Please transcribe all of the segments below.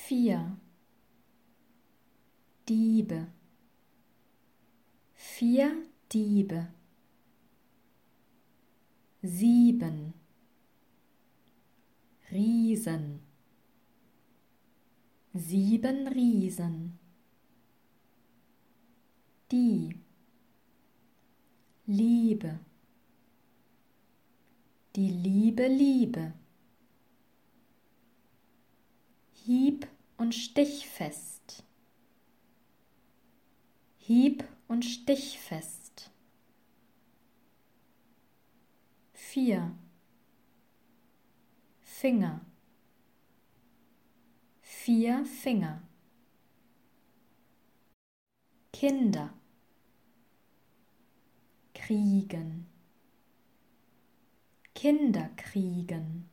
4 Diebe, 4 Diebe, 7 Riesen, 7 Riesen, die Liebe, die Liebe, Liebe, hieb- und stichfest, hieb- und stichfest, 4 Finger, 4 Finger, Kinder, kriegen, Kinder kriegen,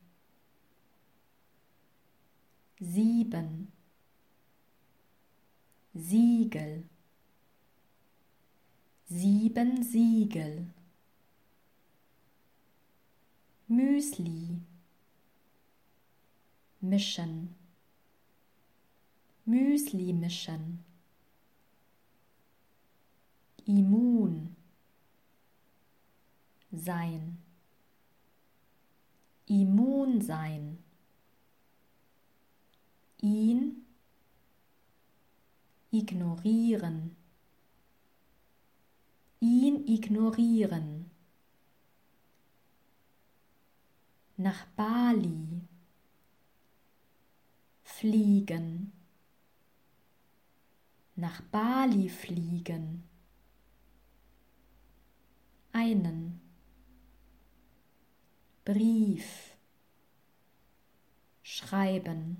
7 Siegel, 7 Siegel, Müsli, mischen, Müsli mischen, immun, sein, immun sein, ihn ignorieren, ihn ignorieren, nach Bali fliegen, nach Bali fliegen, einen Brief schreiben,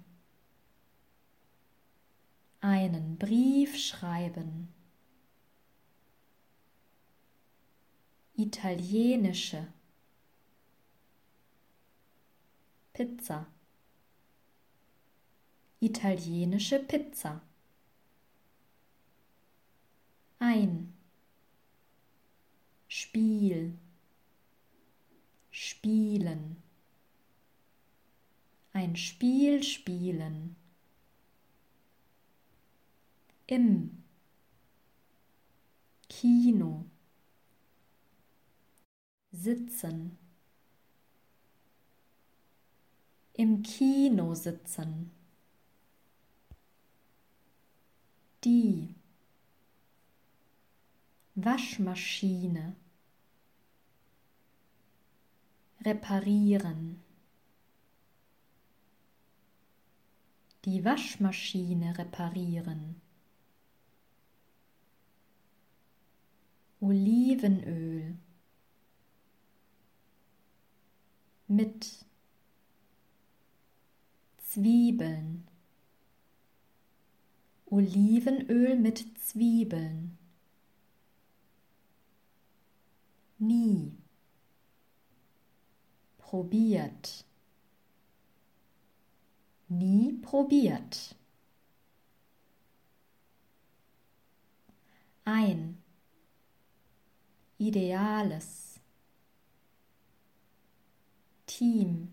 einen Brief schreiben, italienische Pizza, italienische Pizza, ein Spiel, spielen, ein Spiel spielen, im Kino, sitzen, im Kino sitzen, die Waschmaschine reparieren, die Waschmaschine reparieren, Olivenöl, mit Zwiebeln, Olivenöl mit Zwiebeln, nie probiert, nie probiert, ein ideales Team,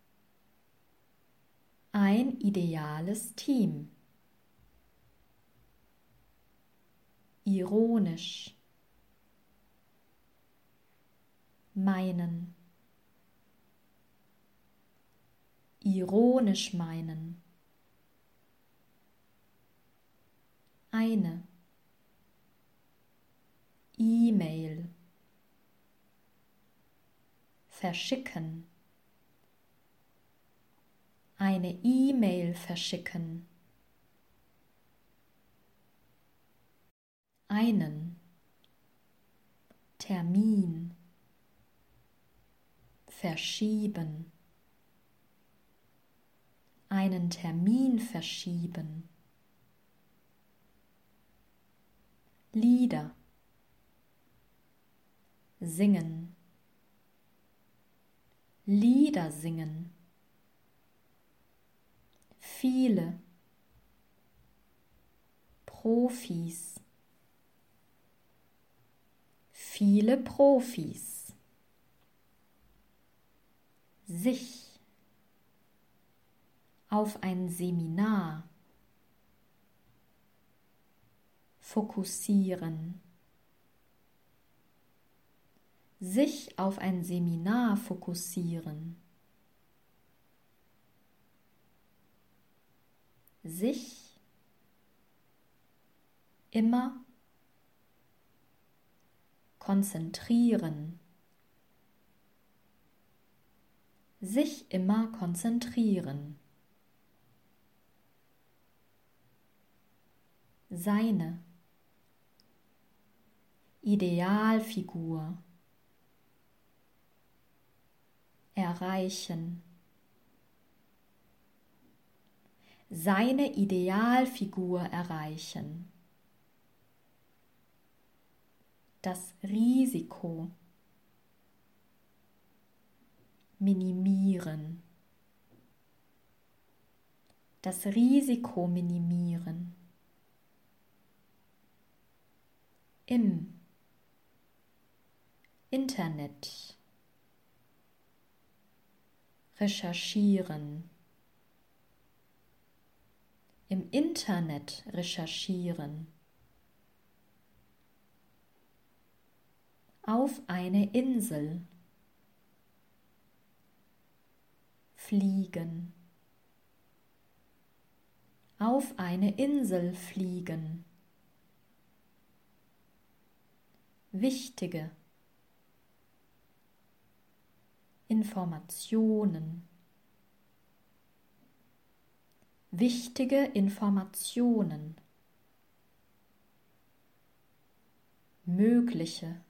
ein ideales Team, ironisch, meinen, ironisch meinen, eine E-Mail, verschicken, eine E-Mail verschicken, einen Termin, verschieben, einen Termin verschieben, Lieder, singen, Lieder singen, viele Profis, viele Profis, sich auf ein Seminar fokussieren, sich auf ein Seminar fokussieren, sich immer konzentrieren, sich immer konzentrieren, seine Idealfigur erreichen, seine Idealfigur erreichen, das Risiko minimieren, das Risiko minimieren, im Internet recherchieren, im Internet recherchieren, auf eine Insel fliegen, auf eine Insel fliegen, wichtige Informationen, wichtige Informationen, mögliche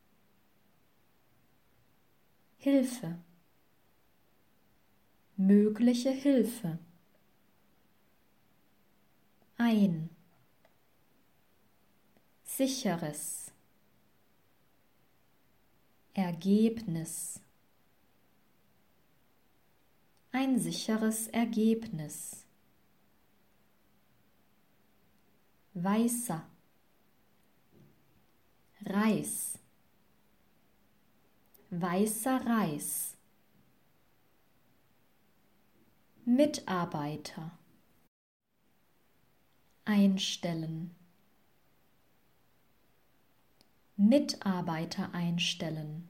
Hilfe, mögliche Hilfe, ein sicheres Ergebnis, ein sicheres Ergebnis, weißer Reis, weißer Reis, Mitarbeiter einstellen, Mitarbeiter einstellen,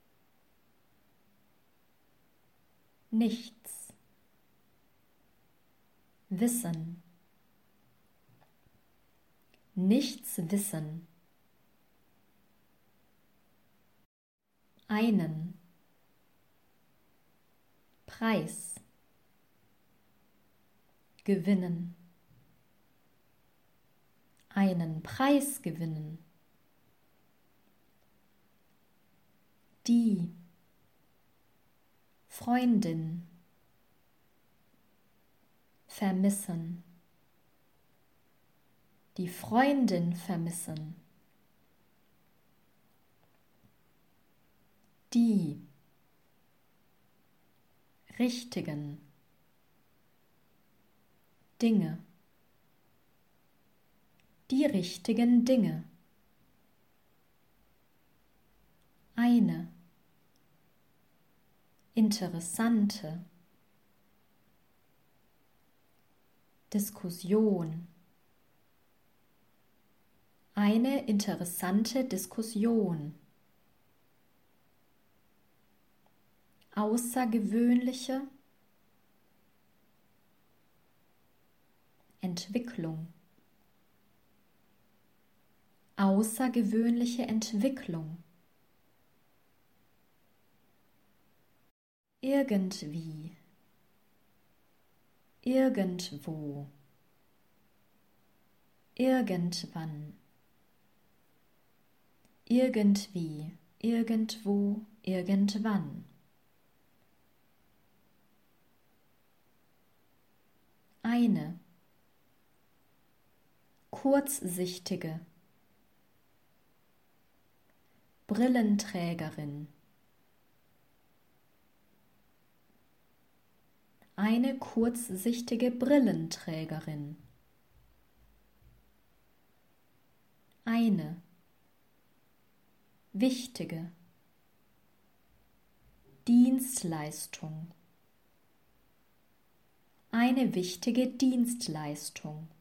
nichts wissen, nichts wissen, einen Preis gewinnen, einen Preis gewinnen, die Freundin vermissen, die Freundin vermissen, die richtigen Dinge, die richtigen Dinge, eine interessante Diskussion, eine interessante Diskussion, außergewöhnliche Entwicklung, außergewöhnliche Entwicklung, irgendwie, irgendwo, irgendwann, irgendwie, irgendwo, irgendwann, eine kurzsichtige Brillenträgerin, eine kurzsichtige Brillenträgerin, eine wichtige Dienstleistung, eine wichtige Dienstleistung,